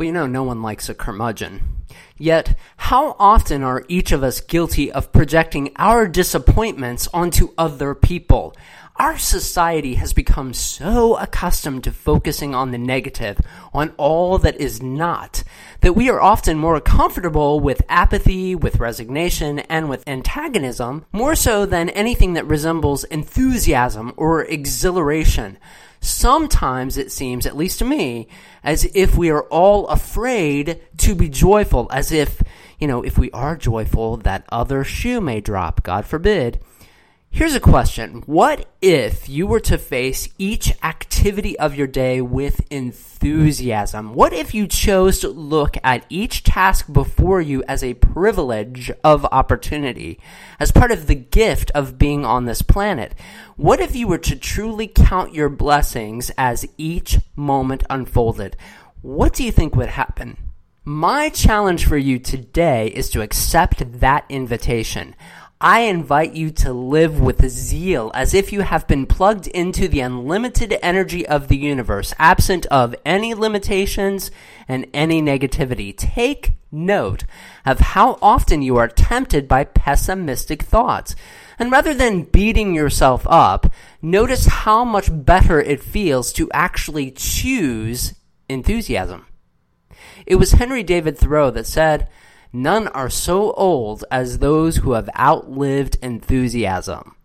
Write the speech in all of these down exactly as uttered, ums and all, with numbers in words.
Well, you know, no one likes a curmudgeon. Yet, how often are each of us guilty of projecting our disappointments onto other people? Our society has become so accustomed to focusing on the negative, on all that is not, that we are often more comfortable with apathy, with resignation, and with antagonism, more so than anything that resembles enthusiasm or exhilaration. Sometimes it seems, at least to me, as if we are all afraid to be joyful, as if, you know, if we are joyful, that other shoe may drop, God forbid. Here's a question. What if you were to face each activity of your day with enthusiasm? What if you chose to look at each task before you as a privilege of opportunity, as part of the gift of being on this planet? What if you were to truly count your blessings as each moment unfolded? What do you think would happen? My challenge for you today is to accept that invitation. I invite you to live with zeal as if you have been plugged into the unlimited energy of the universe, absent of any limitations and any negativity. Take note of how often you are tempted by pessimistic thoughts. And rather than beating yourself up, notice how much better it feels to actually choose enthusiasm. It was Henry David Thoreau that said, "None are so old as those who have outlived enthusiasm."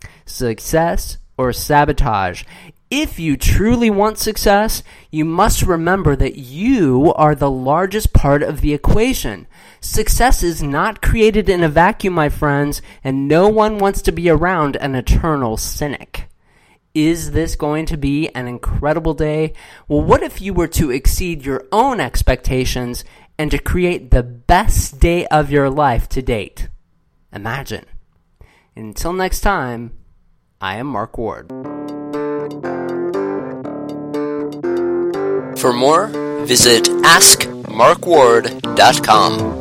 Success or sabotage? If you truly want success, you must remember that you are the largest part of the equation. Success is not created in a vacuum, my friends, and no one wants to be around an eternal cynic. Is this going to be an incredible day? Well, what if you were to exceed your own expectations and to create the best day of your life to date? Imagine. Until next time, I am Mark Ward. For more, visit ask mark ward dot com.